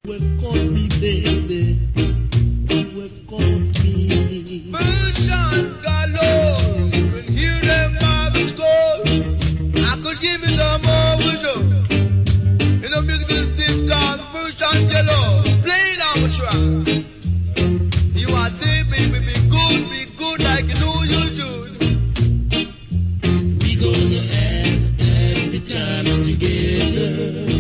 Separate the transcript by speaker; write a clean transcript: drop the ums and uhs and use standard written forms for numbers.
Speaker 1: You have caught me, baby. You have caught me.
Speaker 2: Version galore. You can hear them marbles go. I could give you some more wisdom. You know, music is this called version galore. Play it on track. You are saying, baby, be good like you know you should.
Speaker 1: We gonna have the times together.